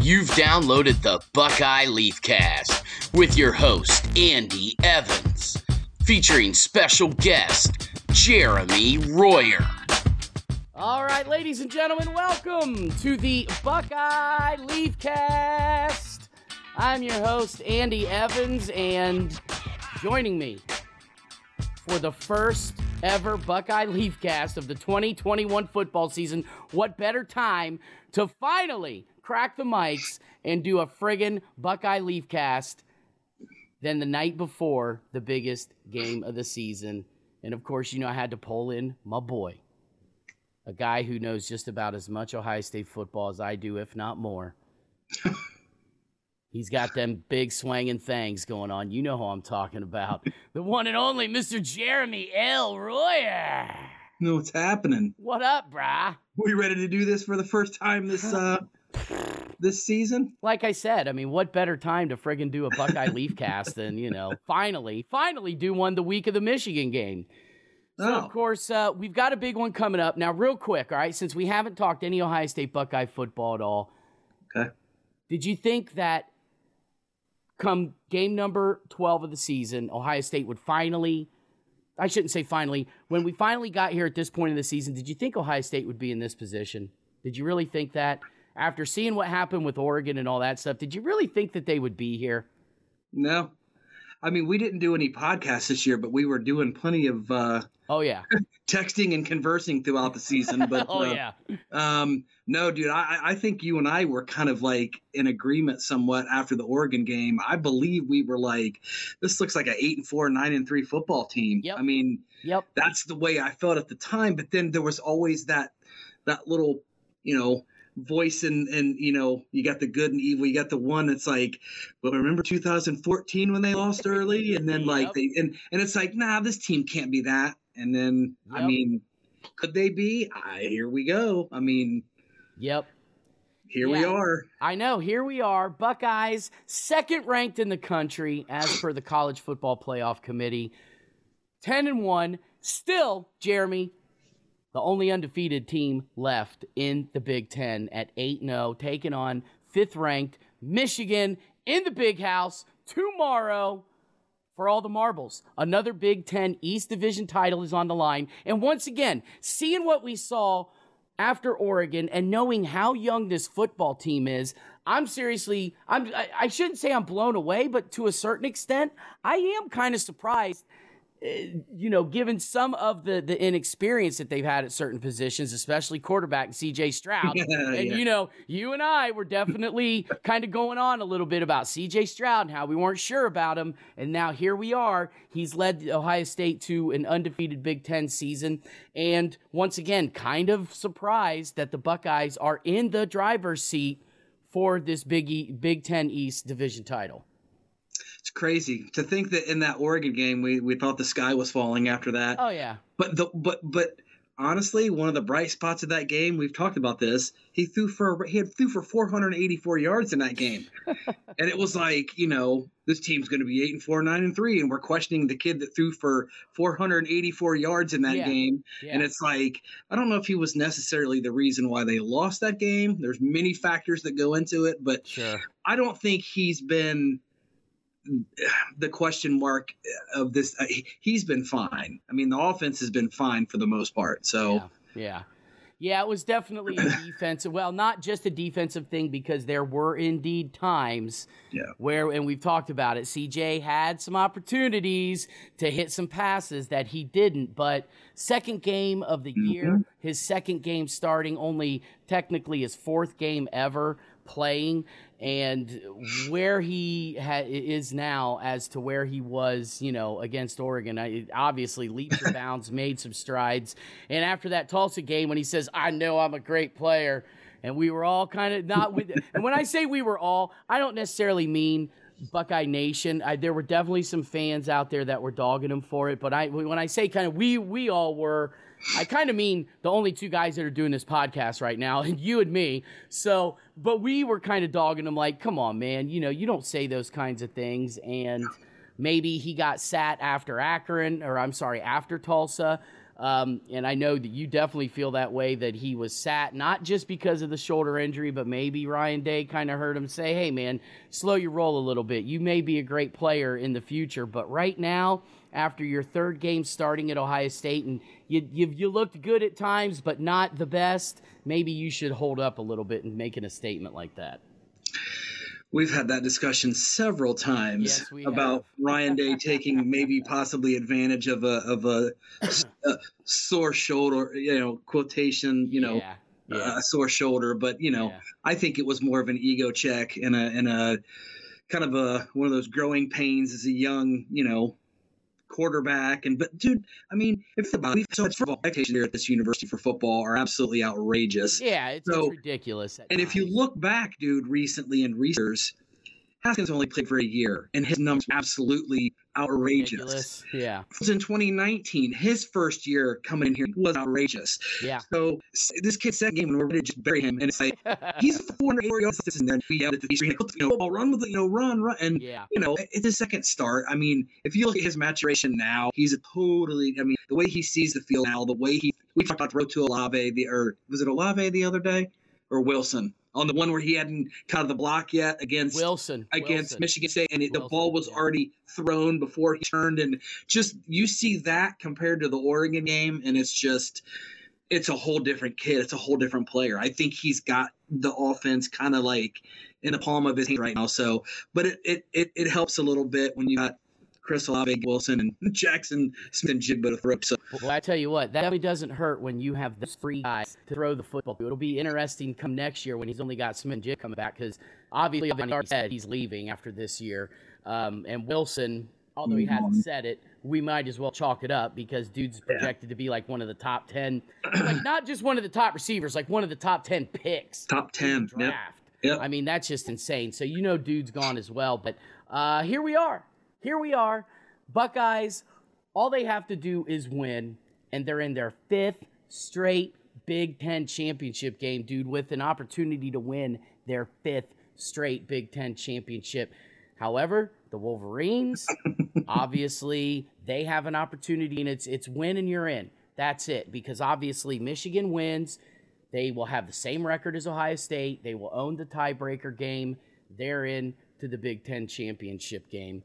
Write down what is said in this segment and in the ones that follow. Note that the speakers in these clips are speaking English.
You've downloaded the Buckeye Leafcast with your host, Andy Evans, featuring special guest, Jeremy Royer. All right, ladies and gentlemen, welcome to the Buckeye Leafcast. I'm your host, Andy Evans, and joining me for the first ever Buckeye Leafcast of the 2021 football season, what better time to finally crack the mics and do a friggin' Buckeye Leafcast than the night before the biggest game of the season. And of course, you know I had to pull in my boy, a guy who knows just about as much Ohio State football as I do, if not more. He's got them big swinging things going on. You know who I'm talking about. The one and only Mr. Jeremy L. Royer. You know what's happening? What up, brah? We ready to do this for the first time this season? Like I said, I mean, what better time to friggin' do a Buckeye Leafcast than, finally do one the week of the Michigan game. So, of course, we've got a big one coming up. Now, real quick, all right, since we haven't talked any Ohio State Buckeye football at all, okay. Did you think that come game number 12 of the season, Ohio State would finally, I shouldn't say finally, when we finally got here at this point in the season, did you think Ohio State would be in this position? Did you really think that? After seeing what happened with Oregon and all that stuff, did you really think that they would be here? No. I mean, we didn't do any podcasts this year, but we were doing plenty of texting and conversing throughout the season. But no, dude, I think you and I were kind of like in agreement somewhat after the Oregon game. I believe we were like, this looks like an 8-4, 9-3 football team. Yep. I mean, that's the way I felt at the time. But then there was always that little, voice and you got the good and evil. You got the one that's like, well, remember 2014 when they lost early, and then like and it's like, nah, this team can't be that. And then I mean, could they be? Here we go. I mean, here we are. I know. Here we are. Buckeyes, second ranked in the country as per the College Football Playoff Committee. 10-1. Still, Jeremy, the only undefeated team left in the Big Ten at 8-0, taking on fifth-ranked Michigan in the Big House tomorrow for all the marbles. Another Big Ten East Division title is on the line. And once again, seeing what we saw after Oregon and knowing how young this football team is, I shouldn't say I'm blown away, but to a certain extent, I am kind of surprised. Given some of the inexperience that they've had at certain positions, especially quarterback C.J. Stroud. You and I were definitely kind of going on a little bit about C.J. Stroud and how we weren't sure about him. And now here we are. He's led Ohio State to an undefeated Big Ten season. And once again, kind of surprised that the Buckeyes are in the driver's seat for this Big Ten East division title. It's crazy to think that in that Oregon game, we thought the sky was falling after that. Oh yeah. But honestly, one of the bright spots of that game, we've talked about this. He threw for 484 yards in that game, and it was like, this team's going to be 8-4, 9-3, and we're questioning the kid that threw for 484 yards in that game. Yeah. And it's like, I don't know if he was necessarily the reason why they lost that game. There's many factors that go into it, but sure. I don't think he's been the question mark of this. He's been fine. I mean, the offense has been fine for the most part. So yeah, it was definitely a defensive. Well, not just a defensive thing, because there were indeed times where, and we've talked about it, CJ had some opportunities to hit some passes that he didn't. But second game of the year, his second game starting, only technically his fourth game ever playing, and where he is now as to where he was, against Oregon, obviously leaps and bounds, made some strides. And after that Tulsa game, when he says, I know I'm a great player, and we were all kind of not with it. And when I say we were all, I don't necessarily mean Buckeye Nation. There were definitely some fans out there that were dogging him for it, but when I say kind of we all were, I kind of mean the only two guys that are doing this podcast right now, and you and me. So, but we were kind of dogging him like, come on, man, you don't say those kinds of things. And maybe he got sat after after Tulsa. And I know that you definitely feel that way, that he was sat, not just because of the shoulder injury, but maybe Ryan Day kind of heard him say, hey, man, slow your roll a little bit. You may be a great player in the future, but right now, after your third game starting at Ohio State, and you looked good at times, but not the best, maybe you should hold up a little bit and making a statement like that. We've had that discussion several times about Ryan Day taking maybe possibly advantage of a sore shoulder, quotation, a sore shoulder. But, I think it was more of an ego check and a kind of one of those growing pains as a young, quarterback. But dude, I mean, if about so much football expectations here at this university for football are absolutely outrageous. Yeah, it's ridiculous. And if you look back, dude, recently in research, Haskins only played for a year, and his numbers are absolutely outrageous. Ridiculous. Yeah. It was in 2019, his first year coming in here was outrageous. Yeah. So this kid's second game, and we're ready to just bury him, and it's like he's 480 yards in there, and we have it. Run with it, run, and it's his second start. I mean, if you look at his maturation now, he's the way he sees the field now, the way we talked about the road to Olave, was it Olave the other day, or Wilson? On the one where he hadn't cut the block yet against Michigan State, and the ball was already thrown before he turned, and just you see that compared to the Oregon game, and it's a whole different kid. It's a whole different player. I think he's got the offense kind of like in the palm of his hand right now. So, but it helps a little bit when you got Chris Olave, Wilson, and Jackson Smith and Jigba to throw. So. Well, I tell you what, that really doesn't hurt when you have those three guys to throw the football to. It'll be interesting come next year when he's only got Smith and Jigba coming back, because obviously I've already said he's leaving after this year. And Wilson, although he hasn't said it, we might as well chalk it up, because dude's projected to be like one of the top 10, like not just one of the top receivers, like one of the top 10 picks. Top 10 draft. Yep. I mean, that's just insane. So dude's gone as well. But here we are. Buckeyes, all they have to do is win, and they're in their 5th straight Big Ten championship game, dude, with an opportunity to win their 5th straight Big Ten championship. However, the Wolverines, obviously, they have an opportunity, and it's win and you're in. That's it, because obviously Michigan wins. They will have the same record as Ohio State. They will own the tiebreaker game. They're in to the Big Ten championship game.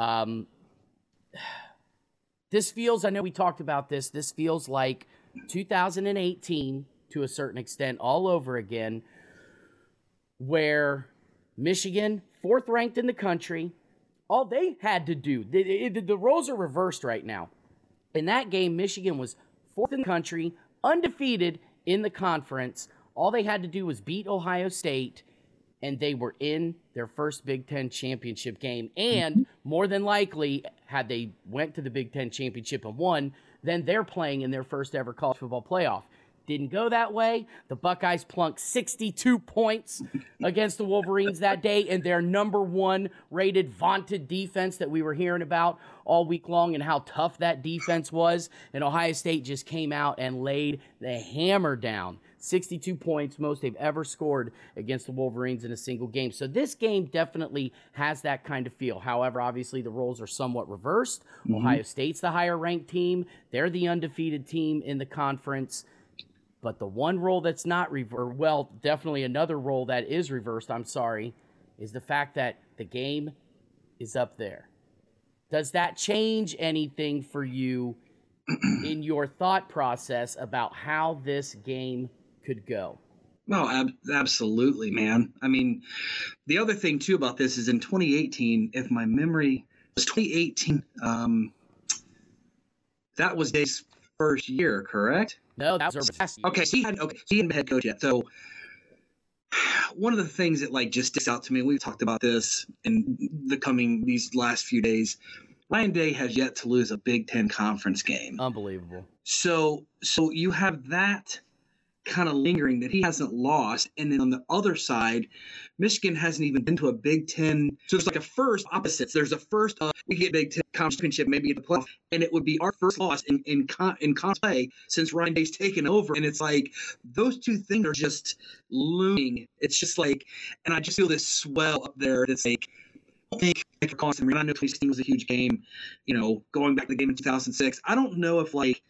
This feels, I know we talked about this feels like 2018 to a certain extent all over again, where Michigan, 4th ranked in the country, all they had to do, the roles are reversed right now. In that game, Michigan was 4th in the country, undefeated in the conference. All they had to do was beat Ohio State, and they were in their first Big Ten championship game. And more than likely, had they went to the Big Ten championship and won, then they're playing in their first ever college football playoff. Didn't go that way. The Buckeyes plunked 62 points against the Wolverines that day, and their number 1 rated vaunted defense that we were hearing about all week long, and how tough that defense was. And Ohio State just came out and laid the hammer down. 62 points, most they've ever scored against the Wolverines in a single game. So this game definitely has that kind of feel. However, obviously the roles are somewhat reversed. Ohio State's the higher ranked team. They're the undefeated team in the conference. But the one role that's not reversed, well, definitely another role that is reversed, is the fact that the game is up there. Does that change anything for you in your thought process about how this game could go? No, absolutely, man. I mean, the other thing, too, about this is in 2018, if my memory was 2018, that was Dave's first year, correct? No, that was last year. Okay, he hadn't been head coach yet. So one of the things that just sticks out to me, and we've talked about this in these last few days, Ryan Day has yet to lose a Big Ten conference game. Unbelievable. So you have that kind of lingering that he hasn't lost. And then on the other side, Michigan hasn't even been to a Big Ten. So it's like a first opposites. There's a first, we get Big Ten conference championship, maybe at the playoff, and it would be our first loss in conference play since Ryan Day's taken over. And it's like those two things are just looming. It's just like, and I just feel this swell up there that's like, I don't think for Constant, I know 2016 was a huge game, going back to the game in 2006. I don't know if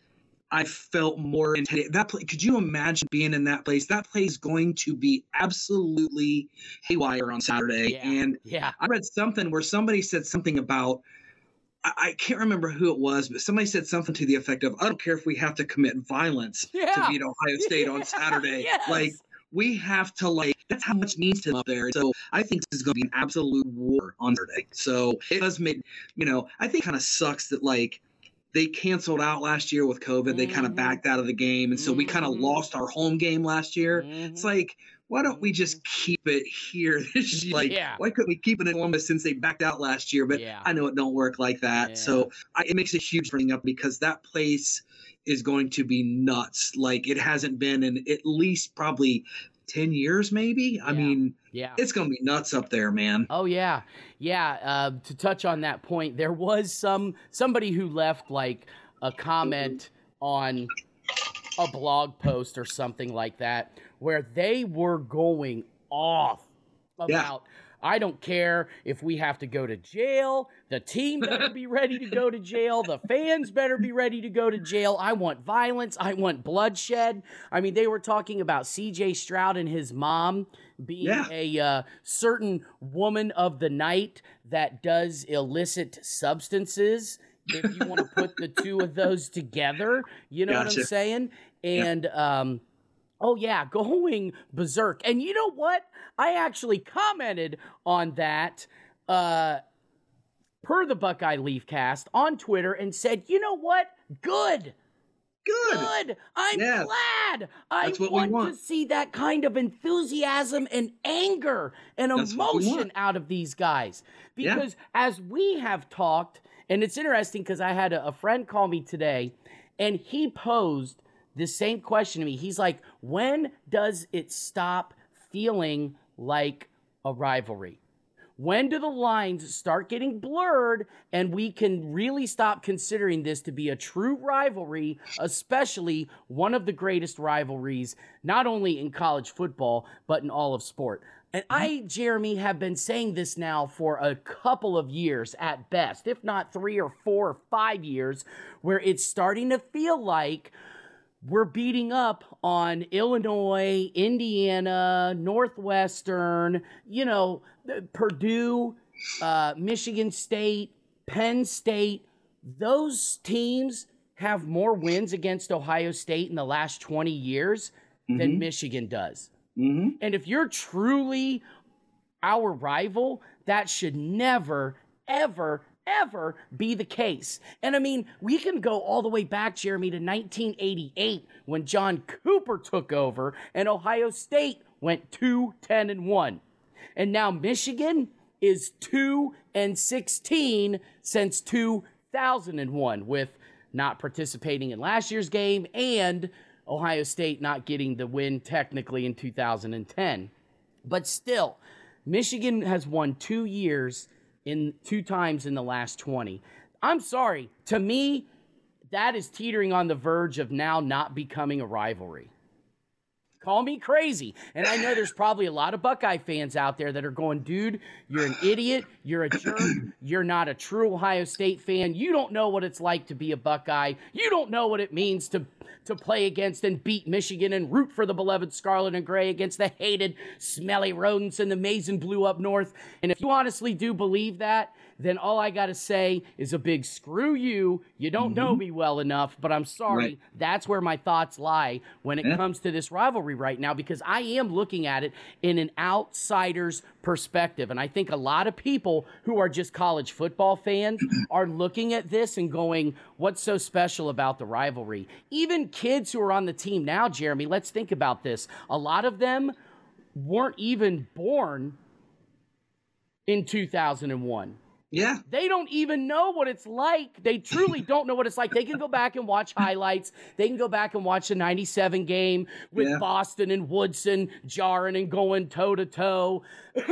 I felt more intimidated. Could you imagine being in that place? That place is going to be absolutely haywire on Saturday. And I read something where somebody said something about, I can't remember who it was, but somebody said something to the effect of, I don't care if we have to commit violence to beat Ohio State on Saturday. Like, we have to, that's how much needs to up there. So I think this is going to be an absolute war on Saturday. So it does make, I think kind of sucks that, they canceled out last year with COVID. They kind of backed out of the game. And so we kind of lost our home game last year. It's like, why don't we just keep it here this year? Why couldn't we keep it in Columbus since they backed out last year? But I know it don't work like that. So it makes a huge bring up because that place is going to be nuts. Like it hasn't been in at least probably 10 years, maybe. I mean, it's going to be nuts up there, man. Oh, yeah. Yeah. To touch on that point, there was somebody who left a comment on a blog post or something like that where they were going off about, I don't care if we have to go to jail. The team better be ready to go to jail. The fans better be ready to go to jail. I want violence. I want bloodshed. I mean, they were talking about C.J. Stroud and his mom being a certain woman of the night that does illicit substances. If you want to put the two of those together, you know what I'm saying? And, going berserk. And you know what? I actually commented on that per the Buckeye Leafcast on Twitter and said, you know what? Good. I'm glad. I want to see that kind of enthusiasm and anger and emotion out of these guys. Because as we have talked, and it's interesting because I had a friend call me today, and he posed the same question to me. He's like, when does it stop feeling like a rivalry? When do the lines start getting blurred and we can really stop considering this to be a true rivalry, especially one of the greatest rivalries, not only in college football, but in all of sport? And I, Jeremy, have been saying this now for a couple of years at best, if not 3 or 4 or 5 years, where it's starting to feel like we're beating up on Illinois, Indiana, Northwestern, Purdue, Michigan State, Penn State. Those teams have more wins against Ohio State in the last 20 years than Michigan does. And if you're truly our rival, that should never, ever be the case. And I mean, we can go all the way back, Jeremy, to 1988 when John Cooper took over and Ohio State went 2-10-1. And now Michigan is 2-16 since 2001, with not participating in last year's game and Ohio State not getting the win technically in 2010. But still, Michigan has won 2 times in the last 20. I'm sorry. To me, that is teetering on the verge of now not becoming a rivalry. Call me crazy. And I know there's probably a lot of Buckeye fans out there that are going, dude, you're an idiot. You're a jerk. You're not a true Ohio State fan. You don't know what it's like to be a Buckeye. You don't know what it means to play against and beat Michigan and root for the beloved Scarlet and Gray against the hated smelly rodents and the maize and blue up north. And if you honestly do believe that, then all I got to say is a big screw you. You don't know me well enough, but I'm sorry. Right. That's where my thoughts lie when it comes to this rivalry right now, because I am looking at it in an outsider's perspective. And I think a lot of people who are just college football fans are looking at this and going, what's so special about the rivalry? Even kids who are on the team now, Jeremy, let's think about this. A lot of them weren't even born in 2001. Yeah. They don't even know what it's like. They truly don't know what it's like. They can go back and watch highlights. They can go back and watch the 97 game with Boston and Woodson jarring and going toe-to-toe.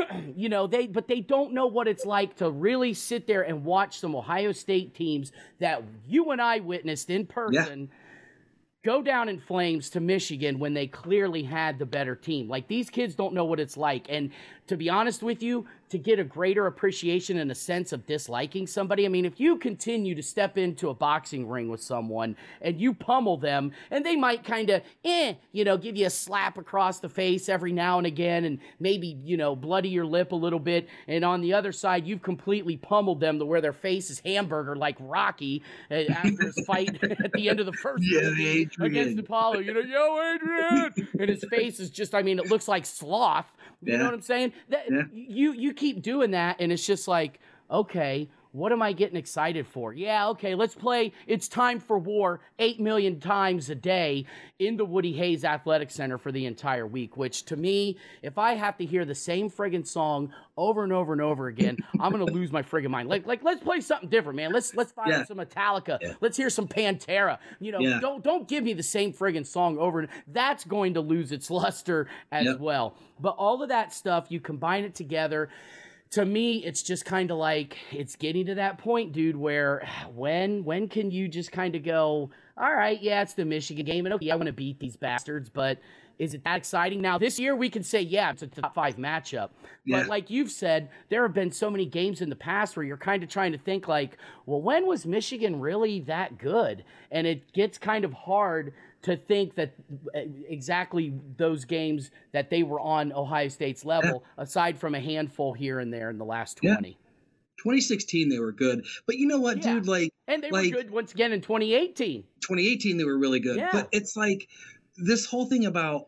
But they don't know what it's like to really sit there and watch some Ohio State teams that you and I witnessed in person go down in flames to Michigan when they clearly had the better team. Like, these kids don't know what it's like. And to be honest with you, to get a greater appreciation and a sense of disliking somebody. I mean, if you continue to step into a boxing ring with someone and you pummel them, and they might kind of, give you a slap across the face every now and again, and maybe, bloody your lip a little bit, and on the other side, you've completely pummeled them to where their face is hamburger like Rocky after his fight at the end of the first movie against Apollo. Yo, Adrian! And his face is just, it looks like sloth. You know what I'm saying? You keep doing that, and it's just like, okay, what am I getting excited for? Yeah, okay, let's play It's Time for War 8 million times a day in the Woody Hayes Athletic Center for the entire week, which to me, if I have to hear the same friggin' song over and over and over again, I'm going to lose my friggin' mind. Like let's play something different, man. Let's fire some Metallica. Yeah. Let's hear some Pantera. Don't give me the same friggin' song over and that's going to lose its luster as well. But all of that stuff, you combine it together. To me, it's just kind of like it's getting to that point, dude, where when can you just kind of go, all right, yeah, it's the Michigan game, and okay, I want to beat these bastards, but is it that exciting? Now, this year we can say, yeah, it's a top 5 matchup. But like you've said, there have been so many games in the past where you're kind of trying to think like, well, when was Michigan really that good? And it gets kind of hard to think that exactly those games that they were on Ohio State's level, aside from a handful here and there in the last 20. 2016, they were good. But you know what, dude? And they were good once again in 2018. 2018, they were really good. Yeah. But it's like this whole thing about,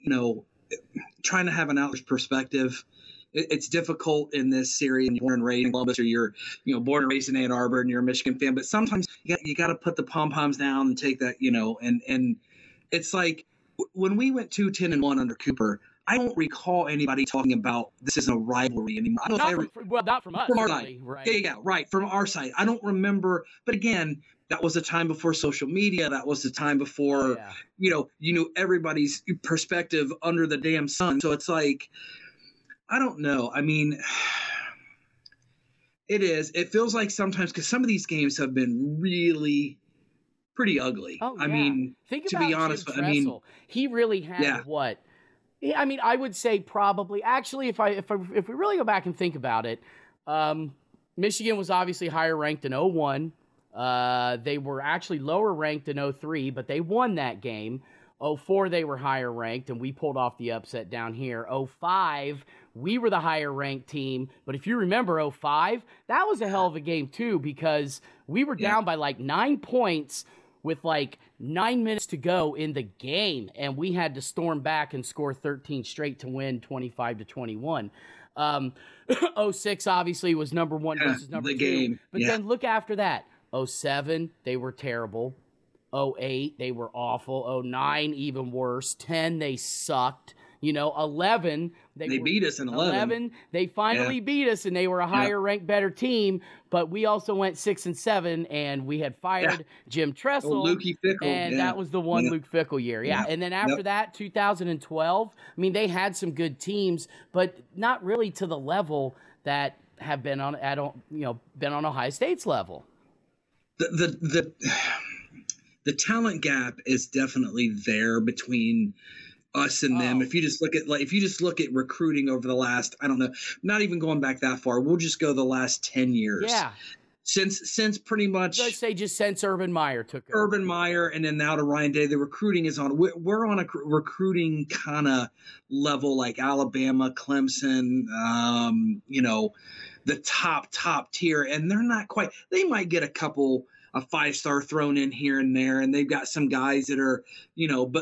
trying to have an outsider's perspective. It's difficult in this series. You're born and raised in Columbus, or you're, born and raised in Ann Arbor, and you're a Michigan fan. But sometimes you got to put the pom poms down and take that, and it's like when we went 2-10-1 under Cooper, I don't recall anybody talking about this is a rivalry anymore. Not from us. From our side, right? Yeah, right. From our side, I don't remember. But again, that was a time before social media. That was the time before, you knew everybody's perspective under the damn sun. So it's like, I don't know. I mean, it feels like sometimes, because some of these games have been really pretty ugly. Oh, yeah. I mean, think to about be honest, Jim Tressel. He really had what? I mean, I would say probably. Actually, if we really go back and think about it, Michigan was obviously higher ranked in 01. They were actually lower ranked in 03, but they won that game. 04, they were higher ranked, and we pulled off the upset down here. 05, we were the higher ranked team. But if you remember 05, that was a hell of a game too, because we were down by like 9 points with like 9 minutes to go in the game, and we had to storm back and score 13 straight to win 25-21. 06 obviously was number 1 versus number 2. Game. But then look after that. 07, they were terrible. 08, they were awful. 09, even worse. 10, they sucked. 11, they beat us in 11. They finally beat us, and they were a higher ranked, better team. But we also went 6 and 7, and we had fired Jim Tressel. Lukey Fickell. And that was the one Luke Fickell year. Yeah. And then after that, 2012, I mean, they had some good teams, but not really to the level that have been on Ohio State's level. The talent gap is definitely there between us and them. If you just look at recruiting over the last, I don't know, not even going back that far, we'll just go the last 10 years. Yeah. Since pretty much, let's say just since Urban Meyer took over. Urban Meyer, and then now to Ryan Day, the recruiting is on. We're on a recruiting kind of level like Alabama, Clemson, the top tier, and they're not quite. They might get a 5-star thrown in here and there, and they've got some guys that are, but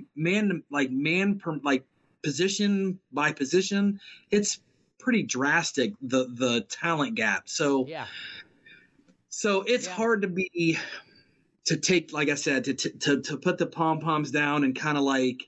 position by position, it's pretty drastic, the talent gap. So it's hard to take, like I said, to put the pom poms down and kind of like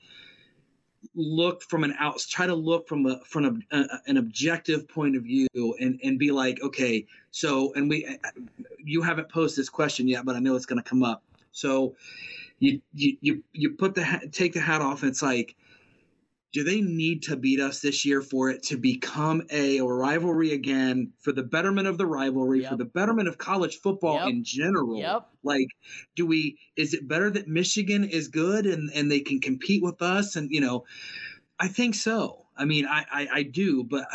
try to look from an objective point of view and be like, okay, so, and you haven't posed this question yet, but I know it's going to come up. So you take the hat off, and it's like, do they need to beat us this year for it to become a rivalry again, for the betterment of the rivalry, for the betterment of college football in general? Yep. Like, is it better that Michigan is good and they can compete with us? And, I think so. I mean, I do, but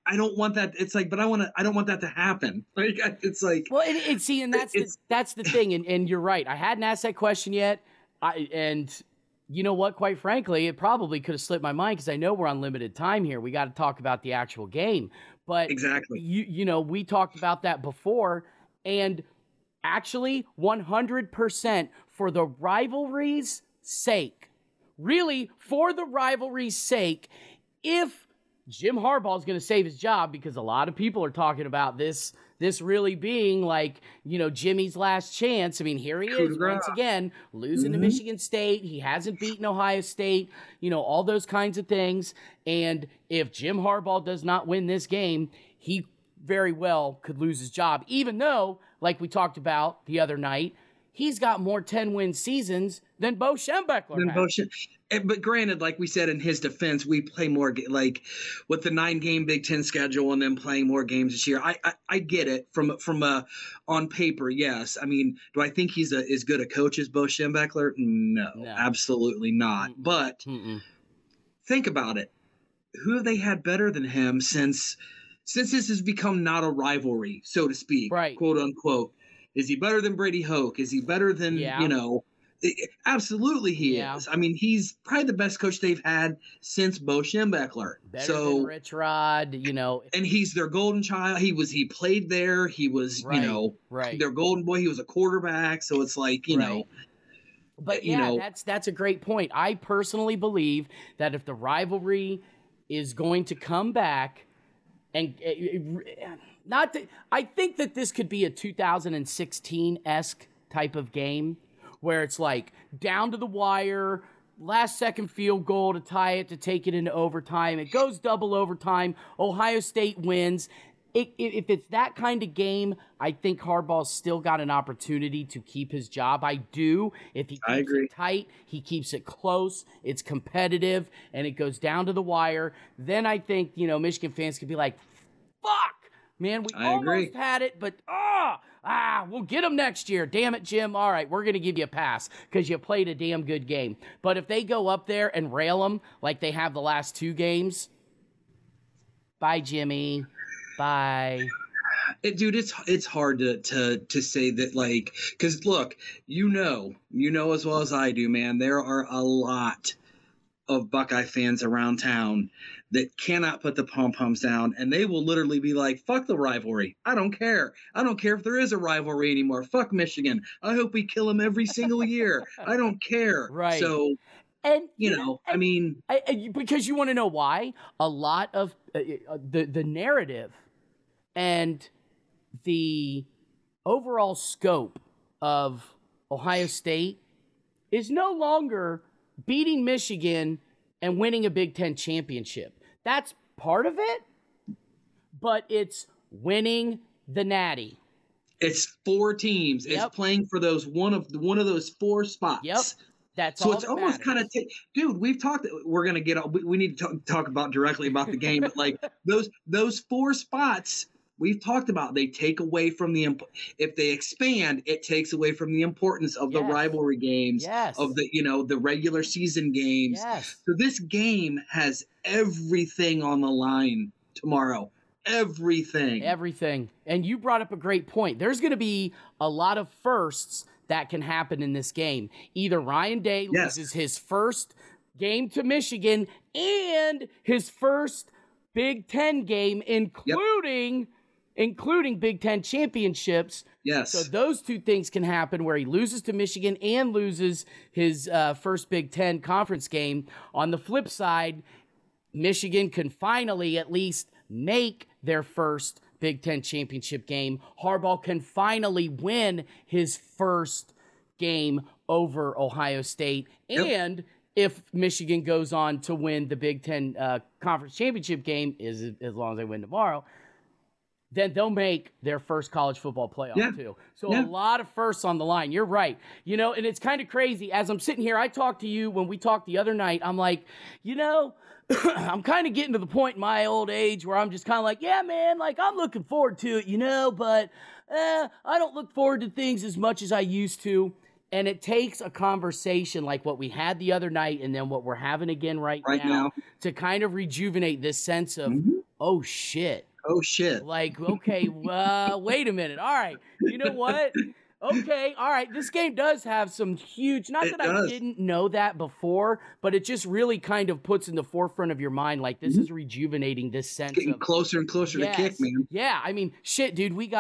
I don't want that. It's like, but I don't want that to happen. Like, it's like, well, and that's the thing. And you're right. I hadn't asked that question yet. And you know what? Quite frankly, it probably could have slipped my mind because I know we're on limited time here. We got to talk about the actual game. But exactly. You know, we talked about that before, and actually 100% for the rivalry's sake, really for the rivalry's sake, if Jim Harbaugh is going to save his job, because a lot of people are talking about this really being like, you know, Jimmy's last chance. I mean, here he is once again losing to Michigan State. He hasn't beaten Ohio State, you know, all those kinds of things. And if Jim Harbaugh does not win this game, he very well could lose his job, even though, like we talked about the other night, he's got more 10-win seasons than Bo Schembechler has. But granted, like we said, in his defense, we play more, like with the 9-game Big Ten schedule and then playing more games this year. I get it from on paper. Yes. I mean, do I think he's as good a coach as Bo Schembechler? No, absolutely not. But think about it. Who have they had better than him since this has become not a rivalry, so to speak, right? Quote unquote. Is he better than Brady Hoke? Is he better than, you know? Absolutely he is. I mean, he's probably the best coach they've had since Bo Schembechler. Better than Rich Rod, you know. And he's their golden child. He played there. He was, you know, their golden boy. He was a quarterback. So it's like, you know. But that's a great point. I personally believe that if the rivalry is going to come back, and I think that this could be a 2016-esque type of game where it's like down to the wire, last second field goal to tie it, to take it into overtime. It goes double overtime. Ohio State wins. If it's that kind of game, I think Harbaugh's still got an opportunity to keep his job. I do. If he keeps it tight, he keeps it close, it's competitive, and it goes down to the wire, then I think, you know, Michigan fans could be like, fuck, man, we almost had it, but we'll get them next year. Damn it, Jim. All right, we're going to give you a pass because you played a damn good game. But if they go up there and rail them like they have the last 2 games, bye, Jimmy. Bye. Dude, it's hard to say that, like, because look, you know as well as I do, man, there are a lot of Buckeye fans around town that cannot put the pom-poms down, and they will literally be like, fuck the rivalry. I don't care. I don't care if there is a rivalry anymore. Fuck Michigan. I hope we kill them every single year. I don't care. Right. So, and you know, I mean, because you want to know why? A lot of the narrative and the overall scope of Ohio State is no longer beating Michigan and winning a Big Ten championship. That's part of it, but it's winning the Natty. It's 4 teams. It's playing for those one of those 4 spots. Yep. That's so all it's almost kind of dude. We've talked. We're gonna get. We need to talk about directly about the game, but like those 4 spots we've talked about, they take away from if they expand, it takes away from the importance of the rivalry games, of the, you know, the regular season games. So this game has everything on the line tomorrow. Everything. And you brought up a great point. There's going to be a lot of firsts that can happen in this game. Either Ryan Day loses his first game to Michigan and his first Big Ten game, including Big Ten championships. Yes. So those 2 things can happen, where he loses to Michigan and loses his first Big Ten conference game. On the flip side, Michigan can finally at least make their first Big Ten championship game. Harbaugh can finally win his first game over Ohio State. And if Michigan goes on to win the Big Ten conference championship game, as long as they win tomorrow, then they'll make their first college football playoff too. So a lot of firsts on the line. You're right. You know, and it's kind of crazy. As I'm sitting here, I talked to you when we talked the other night. I'm like, you know, I'm kind of getting to the point in my old age where I'm just kind of like, yeah, man, like I'm looking forward to it, you know, but I don't look forward to things as much as I used to. And it takes a conversation like what we had the other night and then what we're having again right now to kind of rejuvenate this sense of, oh shit. Oh shit. Like, okay, wait a minute. All right. You know what? Okay, all right. This game does have some huge, not that I didn't know that before, but it just really kind of puts in the forefront of your mind, like, this is rejuvenating this sense Getting of closer and closer to kick, man. Yeah, I mean, shit, dude, it's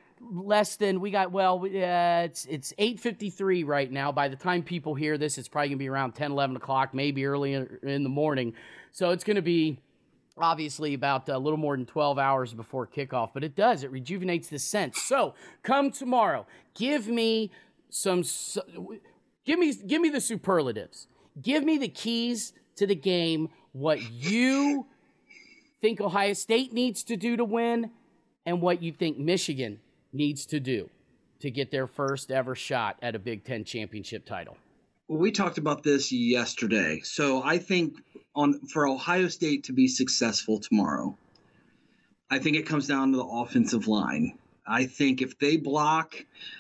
8:53 right now. By the time people hear this, it's probably gonna be around 10, 11 o'clock, maybe early in the morning. So it's gonna be obviously about a little more than 12 hours before kickoff, but it rejuvenates the sense. So come tomorrow, give me the superlatives. Give me the keys to the game, what you think Ohio State needs to do to win, and what you think Michigan needs to do to get their first ever shot at a Big Ten championship title. Well, we talked about this yesterday. So I think for Ohio State to be successful tomorrow, I think it comes down to the offensive line. I think if they block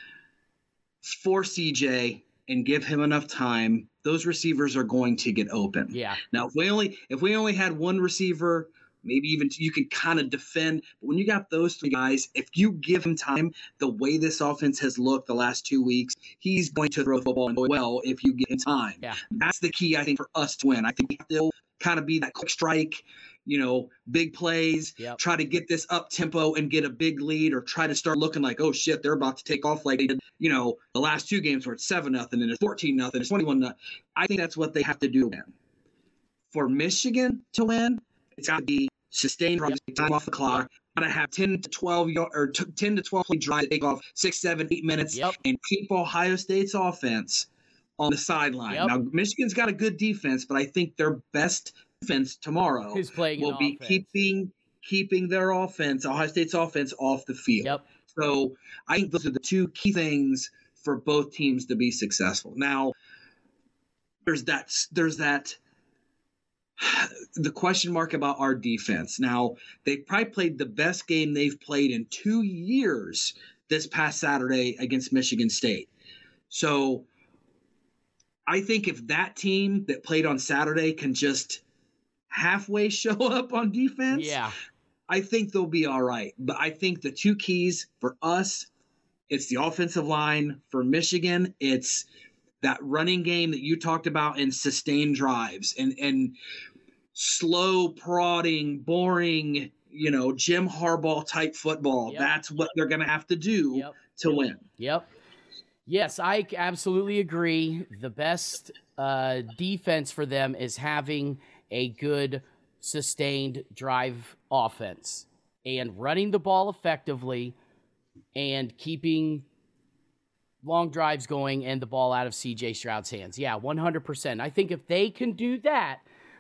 for CJ and give him enough time, those receivers are going to get open. Yeah. Now, if we only had one receiver, maybe even you could kind of defend. But when you got those three guys, if you give him time, the way this offense has looked the last 2 weeks, he's going to throw the football well if you give him time. Yeah. That's the key, I think, for us to win. I think we have to kind of be that quick strike, big plays, try to get this up tempo and get a big lead, or try to start looking like, oh shit, they're about to take off like they did, the last two games where it's 7-0 and it's 14-0, it's 21-0. I think that's what they have to do to win. For Michigan to win, it's got to be sustained time off the clock. Got to have 10 to 12 play drive to take off 6, 7, 8 minutes and keep Ohio State's offense on the sideline. Now, Michigan's got a good defense, but I think their best defense tomorrow will be keeping their offense, Ohio State's offense, off the field. So I think those are the two key things for both teams to be successful. Now, there's that the question mark about our defense. Now, they probably played the best game they've played in 2 years this past Saturday against Michigan State. So I think if that team that played on Saturday can just halfway show up on defense, I think they'll be all right. But I think the two keys for us, it's the offensive line. For Michigan, it's that running game that you talked about and sustained drives and slow prodding, boring, Jim Harbaugh type football. That's what they're going to have to do to win. Yes, I absolutely agree. The best defense for them is having a good sustained drive offense and running the ball effectively and keeping long drives going and the ball out of CJ Stroud's hands. Yeah, 100%. I think if they can do that,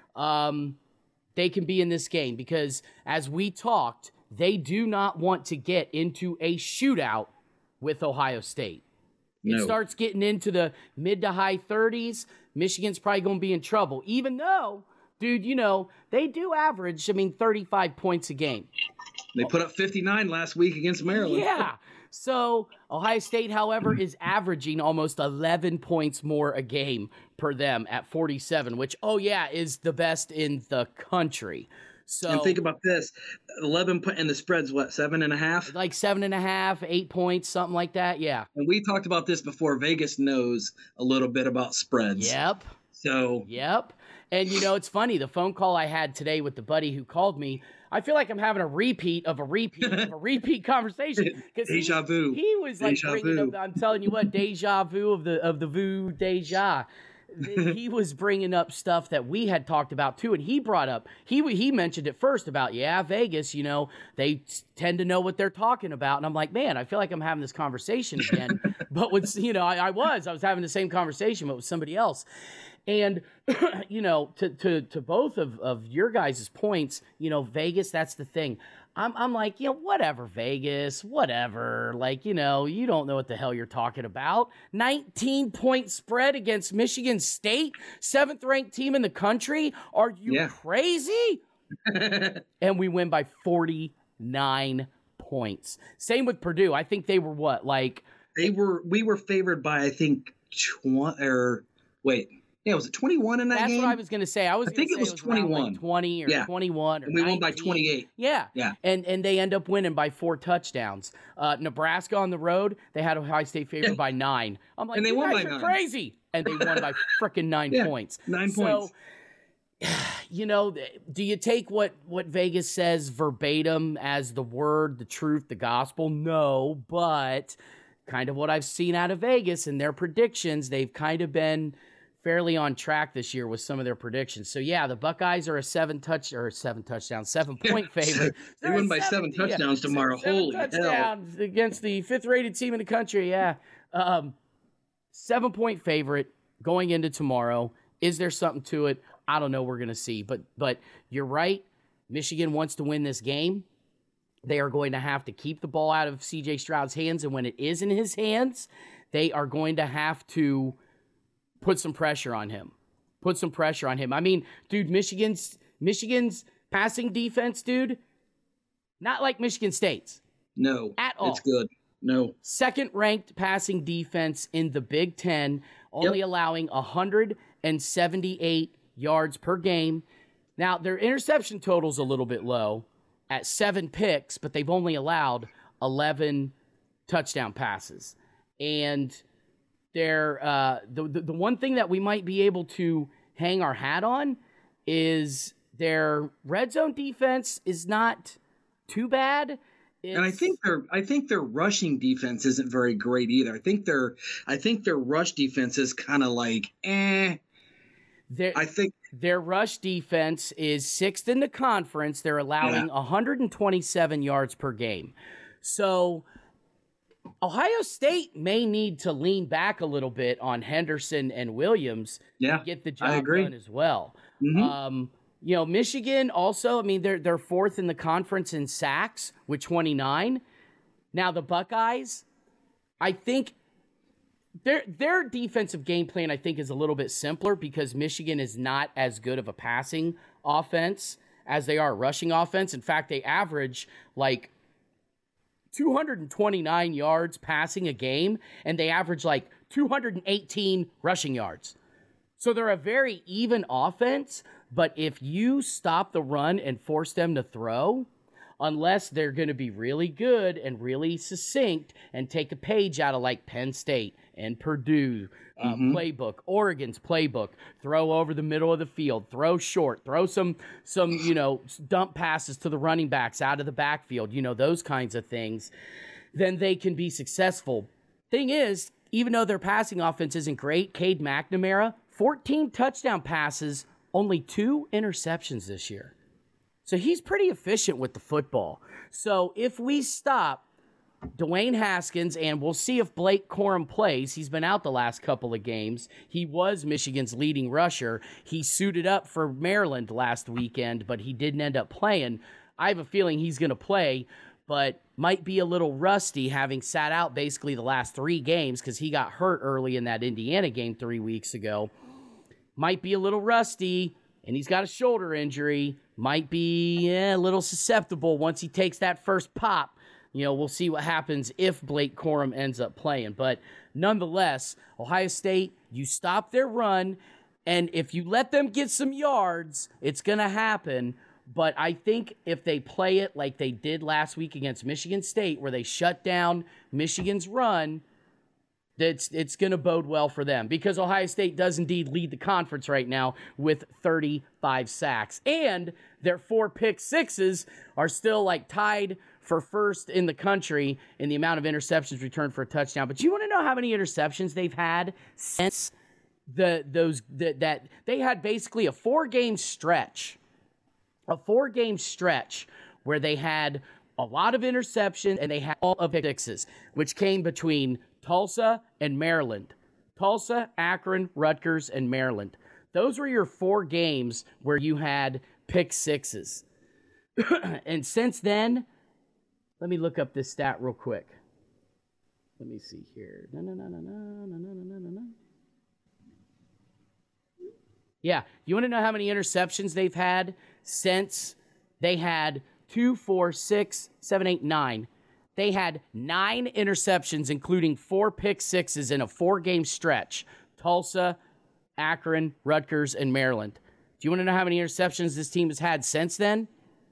they can be in this game because, as we talked, they do not want to get into a shootout with Ohio State. It starts getting into the mid to high 30s. Michigan's probably going to be in trouble, even though, dude, they do average, 35 points a game. They put up 59 last week against Maryland. Yeah. So Ohio State, however, is averaging almost 11 points more a game per them at 47, which, is the best in the country. So, and think about this, 11 and the spread's what, 7.5? Like 7.5, 8 points, something like that. Yeah. And we talked about this before. Vegas knows a little bit about spreads. Yep. So. Yep. And it's funny. The phone call I had today with the buddy who called me, I feel like I'm having a repeat of a repeat conversation. Deja vu. He was like bringing up, I'm telling you what, deja vu of the vu deja. He was bringing up stuff that we had talked about too, and he brought up, he mentioned it first about, Vegas, they tend to know what they're talking about, and I'm like, man, I feel like I'm having this conversation again, but with, I was having the same conversation, but with somebody else. And, to both of your guys' points, Vegas, that's the thing. I'm like, whatever, Vegas, whatever. Like, you don't know what the hell you're talking about. 19-point spread against Michigan State, 7th-ranked team in the country. Are you crazy? And we win by 49 points. Same with Purdue. I think they were what? We were favored by, I think, Yeah, was it 21 in that That's game? what I was going to say. I think it was around 21. like 20 or Yeah. 21 or And we 19. won by 28. Yeah. Yeah. And they end up winning by 4 touchdowns. Nebraska on the road, they had Ohio State favored by 9. I'm like, And they you won guys by are 9. crazy. And they won by freaking 9 points. 9 points. You know, do you take what Vegas says verbatim as the word, the truth, the gospel? No, but kind of what I've seen out of Vegas and their predictions, they've kind of been fairly on track this year with some of their predictions. So yeah, the Buckeyes are a 7-point favorite. They win by 7 touchdowns tomorrow. Holy hell. Against the 5th-rated team in the country, yeah. 7-point favorite going into tomorrow. Is there something to it? I don't know. We're going to see. But you're right. Michigan wants to win this game. They are going to have to keep the ball out of C.J. Stroud's hands, and when it is in his hands, they are going to have to put some pressure on him. I mean, dude, Michigan's passing defense, dude, not like Michigan State's. No. At all. It's good. No. Second-ranked passing defense in the Big Ten, only allowing 178 yards per game. Now, their interception total's a little bit low at 7 picks, but they've only allowed 11 touchdown passes. And they're the one thing that we might be able to hang our hat on is their red zone defense is not too bad. And I think their rushing defense isn't very great either. I think their rush defense is kind of like their rush defense is 6th in the conference. They're allowing 127 yards per game. So Ohio State may need to lean back a little bit on Henderson and Williams to get the job done as well. Mm-hmm. You know, Michigan also, I mean, they're 4th in the conference in sacks with 29. Now the Buckeyes, I think their defensive game plan, I think, is a little bit simpler because Michigan is not as good of a passing offense as they are a rushing offense. In fact, they average like 229 yards passing a game, and they average like 218 rushing yards. So they're a very even offense, but if you stop the run and force them to throw, unless they're going to be really good and really succinct and take a page out of like Penn State and Purdue playbook, Oregon's playbook, throw over the middle of the field, throw short, throw some dump passes to the running backs out of the backfield, those kinds of things, then they can be successful. Thing is, even though their passing offense isn't great, Cade McNamara, 14 touchdown passes, only 2 interceptions this year. So he's pretty efficient with the football. So if we stop Dwayne Haskins, and we'll see if Blake Corum plays. He's been out the last couple of games. He was Michigan's leading rusher. He suited up for Maryland last weekend, but he didn't end up playing. I have a feeling he's going to play, but might be a little rusty having sat out basically the last 3 games because he got hurt early in that Indiana game 3 weeks ago. Might be a little rusty, and he's got a shoulder injury. Might be a little susceptible once he takes that first pop. We'll see what happens if Blake Corum ends up playing. But nonetheless, Ohio State, you stop their run, and if you let them get some yards, it's going to happen. But I think if they play it like they did last week against Michigan State, where they shut down Michigan's run, it's going to bode well for them because Ohio State does indeed lead the conference right now with 35 sacks. And their 4 pick sixes are still like tied for first in the country in the amount of interceptions returned for a touchdown. But you want to know how many interceptions they've had since that they had basically a 4-game stretch. A 4-game stretch where they had a lot of interceptions and they had all of pick sixes, which came between Tulsa and Maryland. Tulsa, Akron, Rutgers, and Maryland. Those were your 4 games where you had pick sixes. And since then, let me look up this stat real quick. Let me see here. Yeah, you want to know how many interceptions they've had since they had 2, 4, 6, 7, 8, 9. They had 9 interceptions, including 4 pick sixes in a 4-game stretch. Tulsa, Akron, Rutgers, and Maryland. Do you want to know how many interceptions this team has had since then?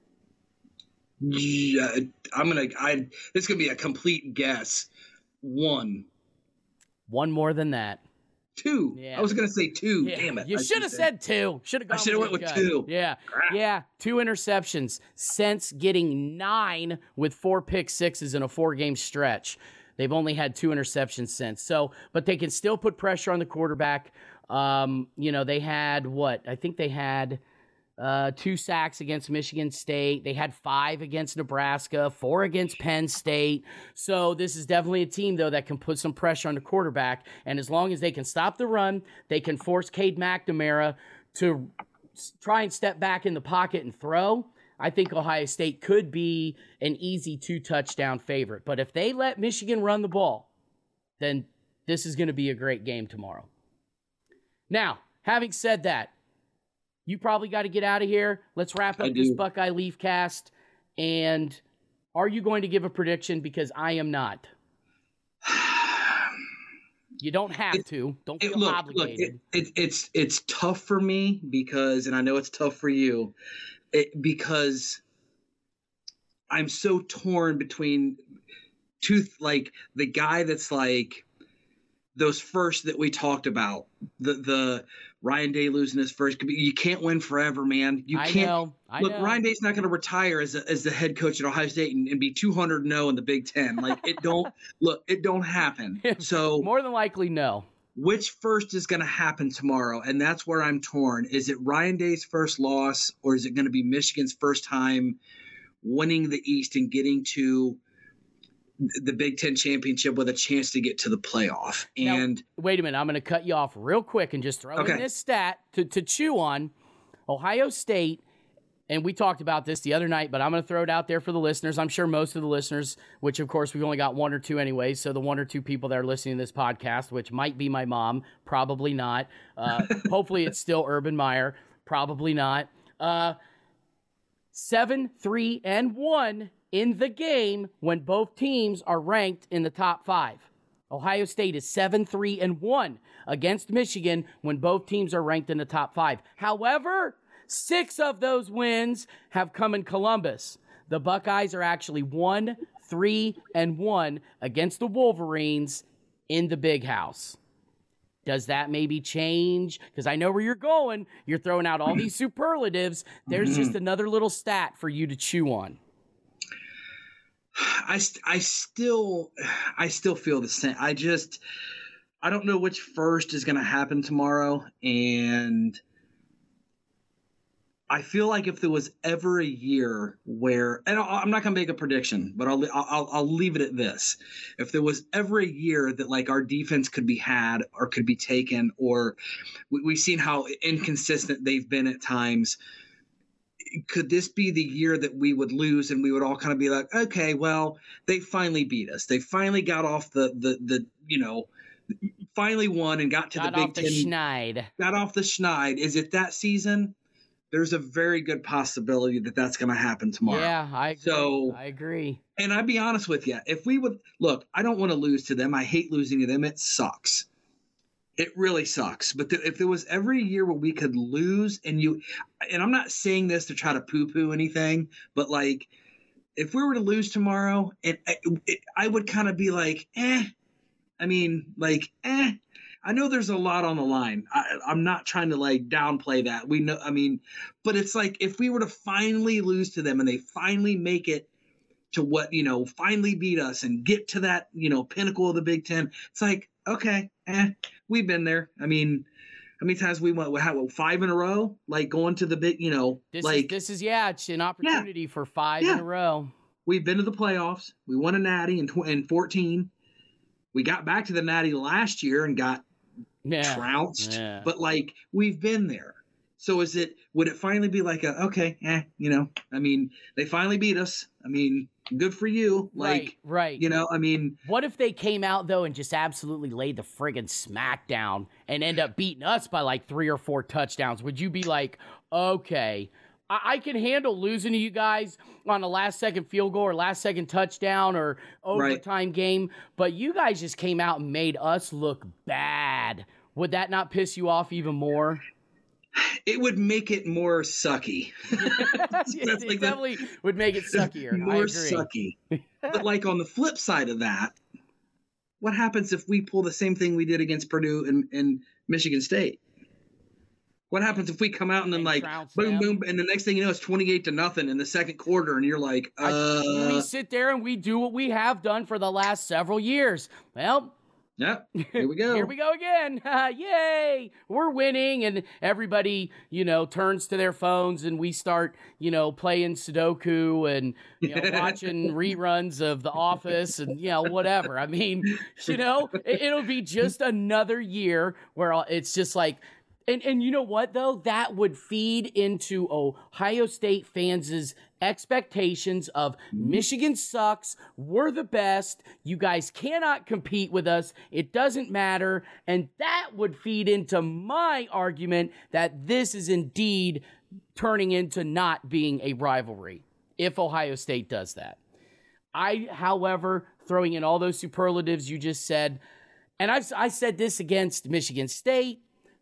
Yeah, this could be a complete guess. One more than that. 2. Yeah. I was gonna say 2. Yeah. Damn it! You should have said 2. Should have gone. I should have went with 2. Yeah, yeah. 2 interceptions since getting 9 with 4 pick sixes in a 4-game stretch. They've only had 2 interceptions since. So, but they can still put pressure on the quarterback. They had what? I think they had 2 sacks against Michigan State. They had 5 against Nebraska, 4 against Penn State. So this is definitely a team, though, that can put some pressure on the quarterback. And as long as they can stop the run, they can force Cade McNamara to try and step back in the pocket and throw. I think Ohio State could be an easy 2-touchdown favorite. But if they let Michigan run the ball, then this is going to be a great game tomorrow. Now, having said that, you probably got to get out of here. Let's wrap up this Buckeye Leaf cast. And are you going to give a prediction? Because I am not. You don't have to. Don't feel obligated. It's tough for me because, and I know it's tough for you, because I'm so torn between the guy that's like those first that we talked about, the Ryan Day losing his first. You can't win forever, man. You can't. I know. Ryan Day's not going to retire as the head coach at Ohio State and be 200-0 in the Big Ten. Like it don't happen. So more than likely, no. Which first is going to happen tomorrow? And that's where I'm torn. Is it Ryan Day's first loss, or is it going to be Michigan's first time winning the East and getting to the Big Ten championship with a chance to get to the playoff? And now, wait a minute, I'm going to cut you off real quick and just throw in this stat to chew on. Ohio State, and we talked about this the other night, but I'm going to throw it out there for the listeners. I'm sure most of the listeners, which of course we've only got 1 or 2 anyways, so the 1 or 2 people that are listening to this podcast, which might be my mom, probably not. Hopefully it's still Urban Meyer, probably not. 7-3-1 in the game when both teams are ranked in the top 5. Ohio State is 7-3-1 against Michigan when both teams are ranked in the top 5. However, 6 of those wins have come in Columbus. The Buckeyes are actually 1-3-1 against the Wolverines in the Big House. Does that maybe change? Because I know where you're going. You're throwing out all these superlatives. There's just another little stat for you to chew on. I still feel the same. I don't know which first is going to happen tomorrow, and I feel like if there was ever a year where, and I'm not going to make a prediction, but I'll leave it at this: if there was ever a year that like our defense could be had or could be taken, or we've seen how inconsistent they've been at times. Could this be the year that we would lose and we would all kind of be like, okay, well, they finally beat us. They finally got off finally won and got to the Big Ten. Got off the schneid. Is it that season? There's a very good possibility that that's going to happen tomorrow. Yeah, I agree. I agree. And I'd be honest with you. If we would look, I don't want to lose to them. I hate losing to them. It sucks. It really sucks. But if there was every year where we could lose and I'm not saying this to try to poo-poo anything, but like if we were to lose tomorrow, I would kind of be like, I know there's a lot on the line. I'm not trying to like downplay that. We know, but it's like if we were to finally lose to them and they finally make it to what, finally beat us and get to that, pinnacle of the Big Ten, it's like, okay, we've been there. How many times we went? 5 in a row? Like going to the big, This is it's an opportunity for 5 in a row. We've been to the playoffs. We won a Natty in 2014. We got back to the Natty last year and got trounced. Yeah. But like we've been there. So would it finally be like they finally beat us. Good for you. Like, right. What if they came out though and just absolutely laid the friggin' smack down and end up beating us by like 3 or 4 touchdowns? Would you be like, okay, I can handle losing to you guys on a last-second field goal or last-second touchdown or overtime game, but you guys just came out and made us look bad Would that not piss you off even more? It would make it more sucky. It definitely would make it suckier. More sucky. But like on the flip side of that, what happens if we pull the same thing we did against Purdue and Michigan State? What happens if we come out and then like boom, boom, and the next thing you know, it's 28-0 in the second quarter, and you're like, we sit there and we do what we have done for the last several years. Well, yep, here we go. Here we go again. Yay! We're winning, and everybody, turns to their phones, and we start, playing Sudoku and watching reruns of The Office and whatever. I mean, it'll be just another year where it's just like. And you know what, though? That would feed into Ohio State fans' expectations of Michigan sucks, we're the best, you guys cannot compete with us, it doesn't matter. And that would feed into my argument that this is indeed turning into not being a rivalry if Ohio State does that. However, throwing in all those superlatives you just said, and I said this against Michigan State,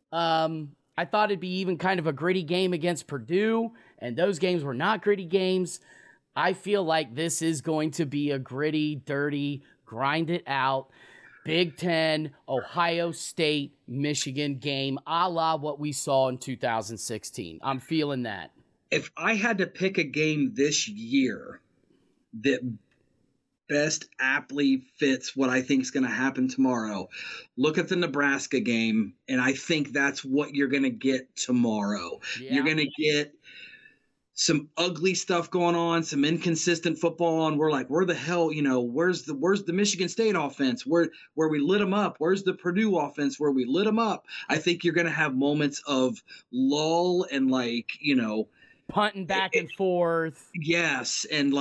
I thought it'd be even kind of a gritty game against Purdue, and those games were not gritty games. I feel like this is going to be a gritty, dirty, grind it out, Big Ten, Ohio State, Michigan game, a la what we saw in 2016. I'm feeling that. If I had to pick a game this year that best aptly fits what I think is going to happen tomorrow, look at the Nebraska game, and I think that's what you're going to get tomorrow. Yeah. You're going to get some ugly stuff going on, some inconsistent football, and we're like, where the hell, where's the Michigan State offense where we lit them up? Where's the Purdue offense where we lit them up? I think you're going to have moments of lull and punting back and forth. Yes, and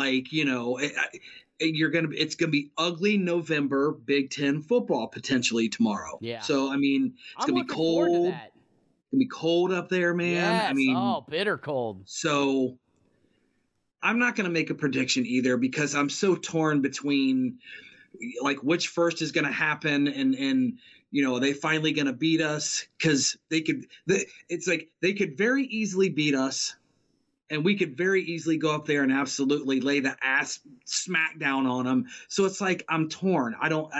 it's gonna be ugly November Big Ten football potentially tomorrow. Yeah. So I mean, it's gonna be cold. It's gonna be cold up there, man. Yes. I mean, bitter cold. So I'm not gonna make a prediction either because I'm so torn between like which first is gonna happen and are they finally gonna beat us? Because they could very easily beat us. And we could very easily go up there and absolutely lay the ass smack down on them. So it's like I'm torn. I don't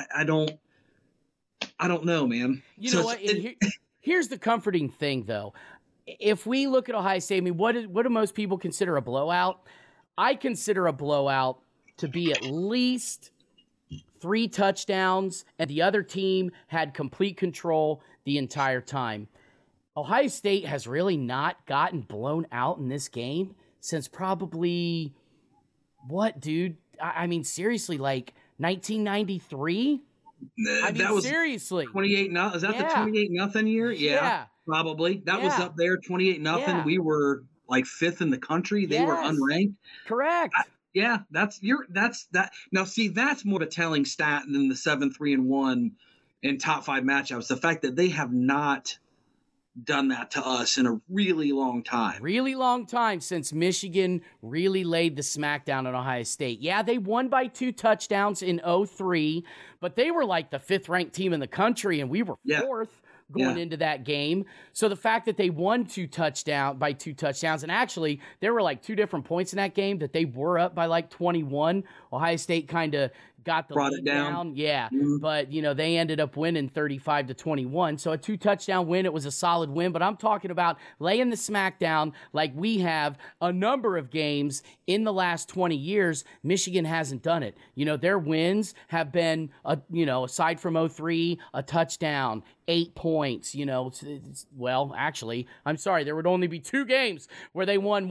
know, man. You know what? Here's the comforting thing, though. If we look at Ohio State, I mean, what do most people consider a blowout? I consider a blowout to be at least 3 touchdowns, and the other team had complete control the entire time. Ohio State has really not gotten blown out in this game since probably, what, dude? I mean, seriously, like 1993? That was seriously. 28-0. Is that the 28-0 year? Yeah, probably. That was up there, 28-0. Yeah. We were like 5th in the country. They were unranked. Correct. That's that. Now, see, that's more of a telling stat than the 7-3-1 in top 5 matchups. The fact that they have not done that to us in a really long time. Really long time since Michigan really laid the smackdown on Ohio State. Yeah, they won by 2 touchdowns in 2003, but they were like the 5th ranked team in the country, and we were 4th going into that game. So the fact that they won 2 touchdowns, and actually there were like 2 different points in that game that they were up by like 21. Ohio State kind of got the lead down. Yeah. Mm-hmm. But, they ended up winning 35-21. So a 2 touchdown win. It was a solid win. But I'm talking about laying the smackdown like we have a number of games in the last 20 years. Michigan hasn't done it. Their wins have been, aside from 2003, a touchdown, 8 points. Well, actually, I'm sorry. There would only be 2 games where they won,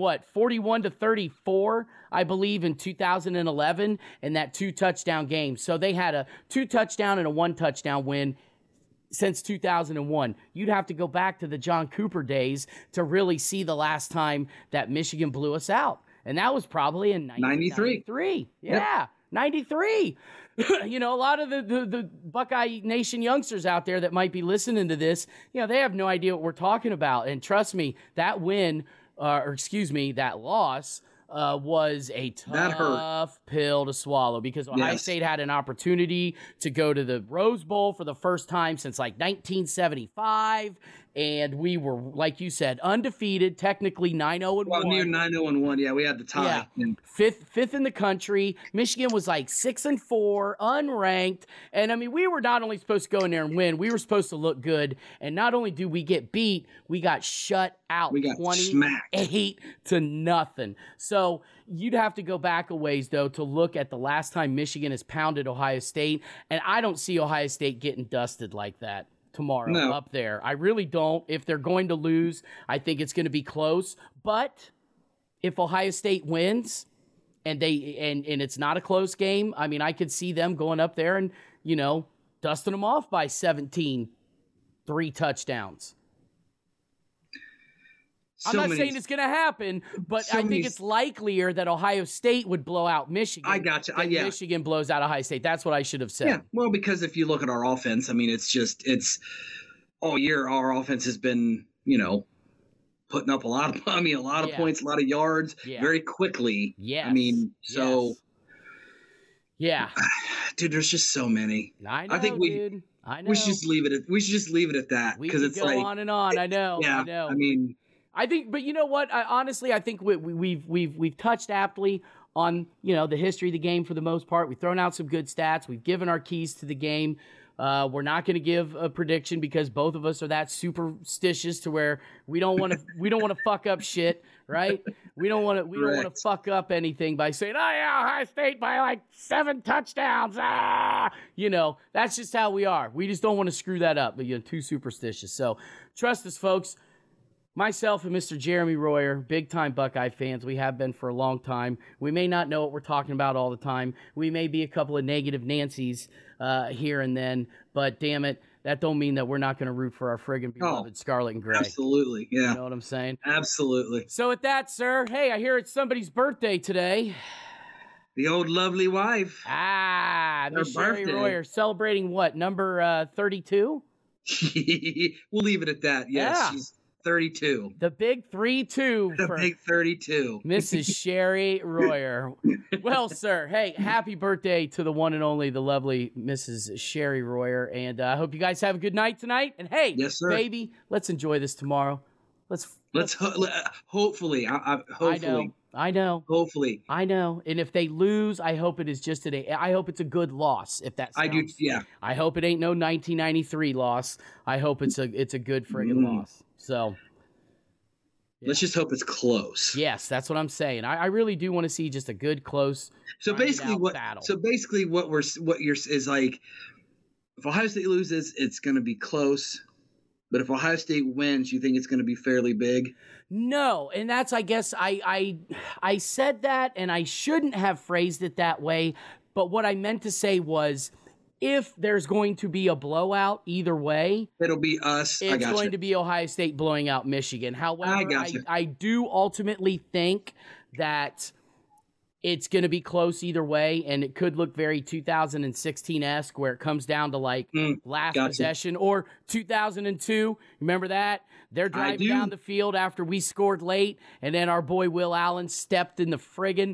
41-34, I believe, in 2011, in that 2 touchdown game. So they had a 2 touchdown and a 1 touchdown win since 2001. You'd have to go back to the John Cooper days to really see the last time that Michigan blew us out. And that was probably in 1993. Yeah, 93. A lot of the Buckeye Nation youngsters out there that might be listening to this, they have no idea what we're talking about. And trust me, that win, that loss, was a That hurt. tough pill to swallow because Ohio Yes. State had an opportunity to go to the Rose Bowl for the first time since like 1975. And we were, like you said, undefeated, technically 9-0-1. Well, near 9-0-1. Yeah, we had the tie. Yeah. Fifth in the country. Michigan was like 6-4, unranked. And I mean, we were not only supposed to go in there and win, we were supposed to look good. And not only do we get beat, we got shut out. We got smacked. 28-0. So you'd have to go back a ways, though, to look at the last time Michigan has pounded Ohio State. And I don't see Ohio State getting dusted like that tomorrow up there. I really don't. If they're going to lose, I think it's going to be close. But if Ohio State wins and it's not a close game, I mean, I could see them going up there and, dusting them off by 17, 3 touchdowns. I'm not saying it's going to happen, but I think it's likelier that Ohio State would blow out Michigan. I got you. Yeah. Michigan blows out Ohio State. That's what I should have said. Yeah, well, because if you look at our offense, I mean, it's all year our offense has been, putting up a lot of points, a lot of yards very quickly. Yeah. I mean, so. Yeah. Dude, there's just so many. I know, I think dude. I know. we should just leave it at that because it's go on and on. I know. Yeah. I know. I mean, I think, but you know what? Honestly, I think we've touched aptly on the history of the game for the most part. We've thrown out some good stats. We've given our keys to the game. We're not going to give a prediction because both of us are that superstitious to where we don't want to fuck up shit, right? We don't want to fuck up anything by saying, "Oh yeah, Ohio State by like 7 touchdowns." That's just how we are. We just don't want to screw that up. But too superstitious. So trust us, folks. Myself and Mr. Jeremy Royer, big-time Buckeye fans. We have been for a long time. We may not know what we're talking about all the time. We may be a couple of negative Nancys here and then, but damn it, that don't mean that we're not going to root for our friggin' beloved Scarlet and Gray. Absolutely, yeah. You know what I'm saying? Absolutely. So with that, sir, hey, I hear it's somebody's birthday today. The old lovely wife. Miss Sherry Royer, celebrating what, number 32? We'll leave it at that, yes. Yeah. She's 32. The big 3-2 The big 32. Mrs. Sherry Royer. Well, sir, hey, happy birthday to the one and only, the lovely Mrs. Sherry Royer. And I hope you guys have a good night tonight. And hey, yes, sir. Baby, let's enjoy this tomorrow. Hopefully. Hopefully. I know. Hopefully. I know. And if they lose, I hope it is just I hope it's a good loss. If that sounds, I do. Yeah. I hope it ain't no 1993 loss. I hope it's a good friggin' loss. So. Yeah. Let's just hope it's close. Yes, that's what I'm saying. I really do want to see just a good, close. So basically, battle. what you're is like, if Ohio State loses, it's going to be close. But if Ohio State wins, you think it's going to be fairly big? No, and that's, I guess, I said that, and I shouldn't have phrased it that way. But what I meant to say was, if there's going to be a blowout either way, it'll be us. It's going to be Ohio State blowing out Michigan. However, I do ultimately think that it's going to be close either way, and it could look very 2016-esque where it comes down to like last possession, or 2002. Remember that? They're driving down the field after we scored late, and then our boy Will Allen stepped in the friggin'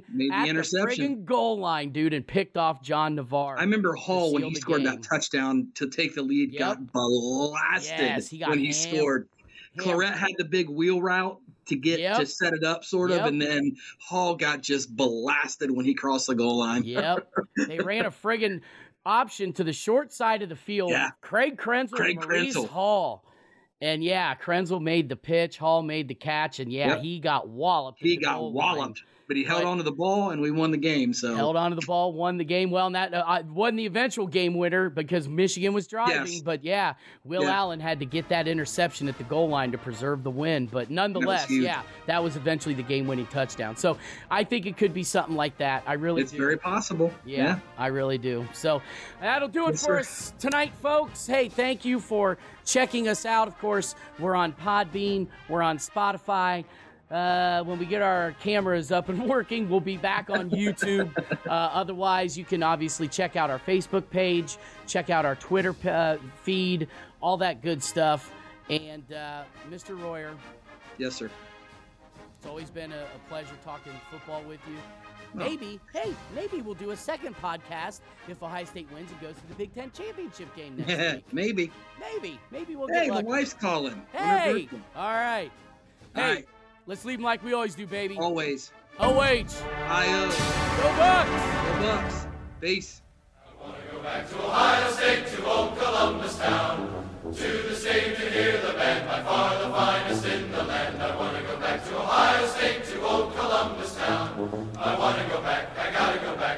goal line, dude, and picked off John Navarre. I remember Hall when he scored that touchdown to take the lead, got blasted when he scored. Clarett had the big wheel route to get to set it up, sort of, and then Hall got just blasted when he crossed the goal line. Yep. They ran a friggin' option to the short side of the field. Yeah. Craig Krenzel and Maurice Hall. And Krenzel made the pitch, Hall made the catch, and he got walloped. He got walloped. But he held on to the ball, and we won the game. So held on to the ball, won the game. Well, and that wasn't the eventual game winner because Michigan was driving. Yes. But Will Allen had to get that interception at the goal line to preserve the win. But nonetheless, that was eventually the game-winning touchdown. So I think it could be something like that. I really do. It's very possible. Yeah, I really do. So that'll do it for us tonight, folks. Hey, thank you for checking us out. Of course, we're on Podbean. We're on Spotify. When we get our cameras up and working, we'll be back on YouTube. Otherwise, you can obviously check out our Facebook page, check out our Twitter feed, all that good stuff. And Mr. Royer. Yes, sir. It's always been a pleasure talking football with you. Maybe we'll do a second podcast if Ohio State wins and goes to the Big Ten championship game next week. Maybe we'll get lucky. The wife's calling. Hey, all right. All Hey, right. let's leave them like we always do, baby. Always. O-H. I-O. Go Bucks. Go Bucks. Peace. I want to go back to Ohio State, to old Columbus town, to the stadium to hear the band, by far the finest in the land. I want to go back to Ohio State, to old Columbus town. I want to go back, I gotta go back.